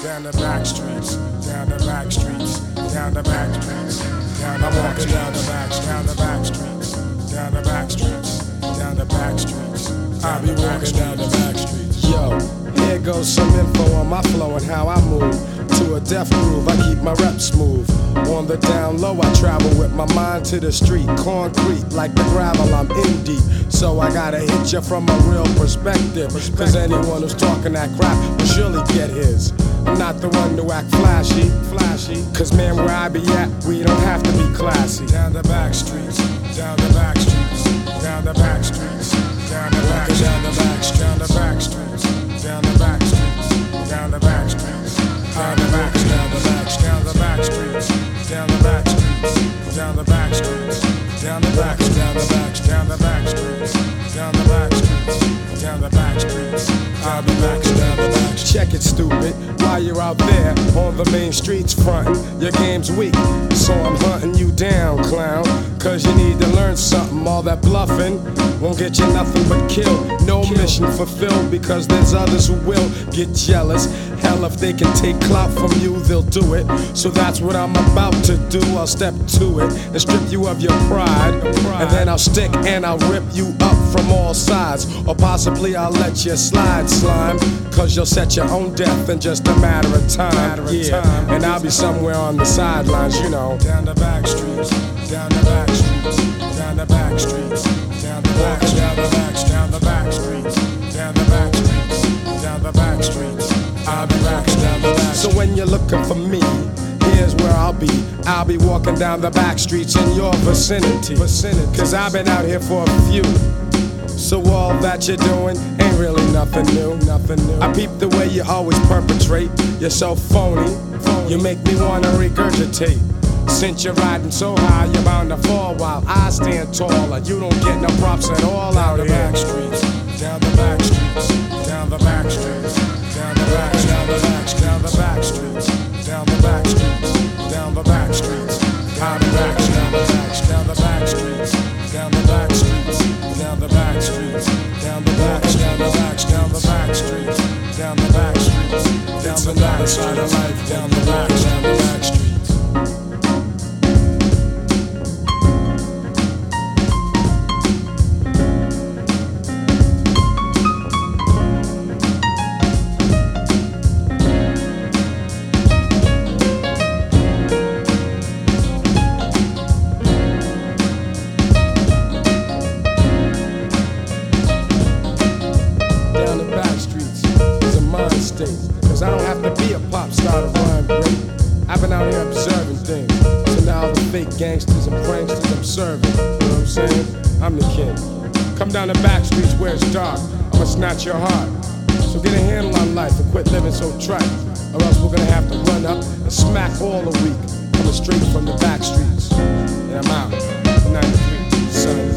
down the back streets, down the back streets, down the back streets, down the back streets, down the back streets, down the back streets, down the back streets. I be walking down the back streets. Yo, here goes some info on my flow and how I move. To a death groove, I keep my rep smooth. On the down low, I travel with my mind to the street. Concrete, like the gravel, I'm in deep. So I gotta hit you from a real perspective. Cause anyone who's talking that crap will surely get his. I'm not the one to act flashy. Cause man, where I be at, we don't have to be classy. Down the back streets, down the back streets, down the back streets, down the back streets, down the back streets, down the back streets, down the back streets, down the back streets, down the back streets, down the back streets, down the back streets, down the back streets, down the back streets, down the back streets, down the back streets, down the back streets, down the back streets, down the back streets, I'll be back, down the back streets. Check it, stupid. While you're out there on the main streets frontin', your game's weak, so I'm hunting you down, clown. Cause you need to learn something. All that bluffing won't get you nothing but kill. No mission fulfilled because there's others who will get jealous. Hell, if they can take clout from you, they'll do it. So that's what I'm about to do. I'll step to it and strip you of your pride. And then I'll stick and I'll rip you up from all sides. Or possibly I'll let you slide, slime. Cause you'll set your own death in just a matter of time. Yeah, and I'll be somewhere on the sidelines, you know. Down the back streets, down the back streets, down the back streets, down the back streets, down the back streets, down the back streets, down the back streets, down the back streets. I'll be back down the back. So when you're looking for me, here's where I'll be. I'll be walking down the back streets in your vicinity. Cause I've been out here for a few. So all that you're doing ain't really nothing new. I peep the way you always perpetrate. You're so phony. You make me wanna regurgitate. Since you're riding so high, you're bound to fall while I stand taller. You don't get no props at all out here. Down the back streets, down the back streets, down the back streets, down the back streets, down the back streets, down the back streets, down the back streets, down the back streets, down the back streets, down the back streets, down the back streets, down the back streets, down the back streets, down the back streets, down the back streets, down the back streets, down the back side of life, down the back streets. Cause I don't have to be a pop star to rhyme great. I've been out here observing things. So now the fake gangsters and pranksters I'm serving. You know what I'm saying? I'm the king. Come down the back streets where it's dark. I'ma snatch your heart. So get a handle on life and quit living so trite. Or else we're gonna have to run up and smack all the week. Coming straight from the back streets. And I'm out. 93, son.